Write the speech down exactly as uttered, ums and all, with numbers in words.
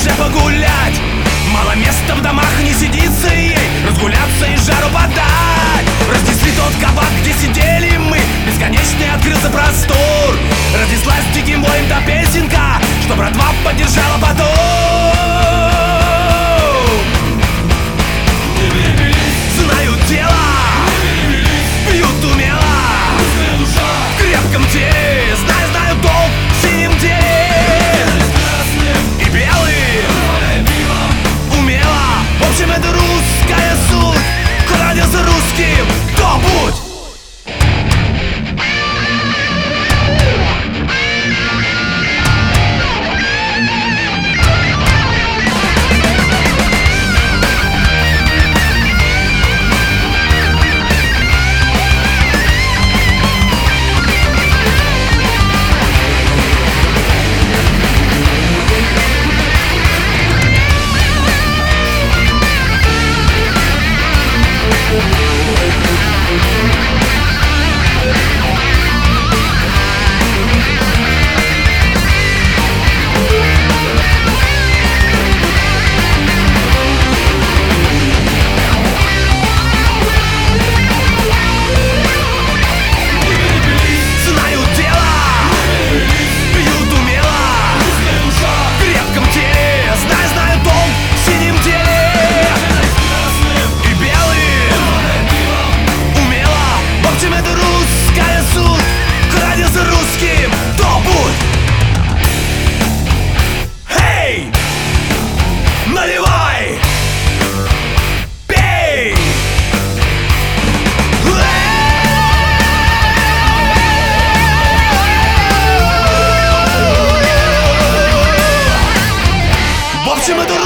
душе погулять. Мало места в домах, не сидится ей разгуляться и жару подать. Разнесли тот кабак, где сидели мы, бесконечный открылся простор. Разнеслась диким боем та песенка, что братва поддержала потом. Знают дело, пьют умело, в крепком теле, знаю, знаю толк в синем деле. И белым, умело, в общем это русская суть. Кто родился русским, то будь. Русским, то будь. Эй, наливай, пей. В общем, это